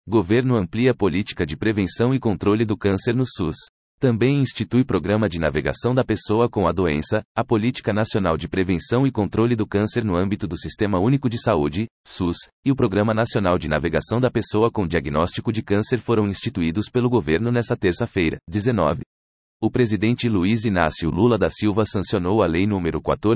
Governo amplia a política de prevenção e controle do câncer no SUS. Também institui Programa de Navegação da Pessoa com a Doença, a Política Nacional de Prevenção e Controle do Câncer no âmbito do Sistema Único de Saúde, SUS, e o Programa Nacional de Navegação da Pessoa com Diagnóstico de Câncer foram instituídos pelo governo nesta terça-feira, 19. O presidente Luiz Inácio Lula da Silva sancionou a Lei nº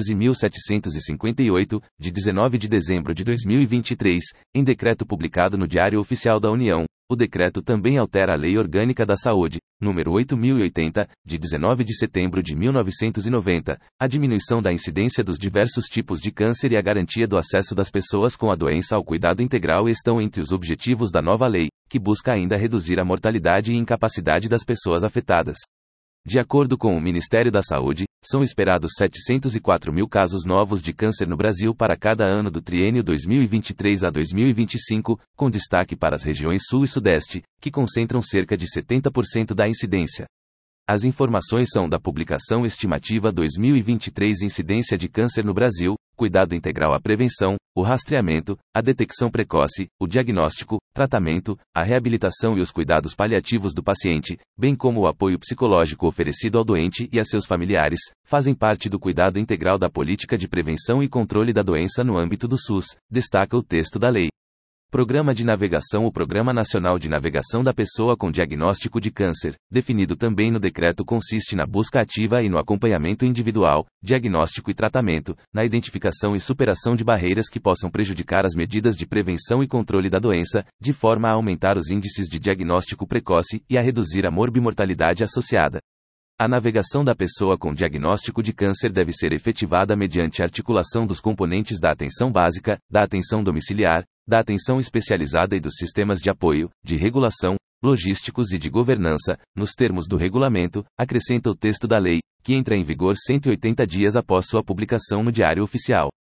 14.758, de 19 de dezembro de 2023, em decreto publicado no Diário Oficial da União. O decreto também altera a Lei Orgânica da Saúde, nº 8.080, de 19 de setembro de 1990, a diminuição da incidência dos diversos tipos de câncer e a garantia do acesso das pessoas com a doença ao cuidado integral estão entre os objetivos da nova lei, que busca ainda reduzir a mortalidade e incapacidade das pessoas afetadas. De acordo com o Ministério da Saúde, são esperados 704 mil casos novos de câncer no Brasil para cada ano do triênio 2023 a 2025, com destaque para as regiões Sul e Sudeste, que concentram cerca de 70% da incidência. As informações são da publicação Estimativa 2023 Incidência de Câncer no Brasil, Cuidado Integral à Prevenção, o Rastreamento, a Detecção Precoce, o Diagnóstico, Tratamento, a Reabilitação e os Cuidados Paliativos do paciente, bem como o apoio psicológico oferecido ao doente e a seus familiares, fazem parte do cuidado integral da política de prevenção e controle da doença no âmbito do SUS, destaca o texto da lei. Programa de Navegação. O Programa Nacional de Navegação da Pessoa com Diagnóstico de Câncer, definido também no decreto, consiste na busca ativa e no acompanhamento individual, diagnóstico e tratamento, na identificação e superação de barreiras que possam prejudicar as medidas de prevenção e controle da doença, de forma a aumentar os índices de diagnóstico precoce e a reduzir a morbimortalidade associada. A navegação da pessoa com diagnóstico de câncer deve ser efetivada mediante a articulação dos componentes da atenção básica, da atenção domiciliar, da atenção especializada e dos sistemas de apoio, de regulação, logísticos e de governança, nos termos do regulamento, acrescenta o texto da lei, que entra em vigor 180 dias após sua publicação no Diário Oficial.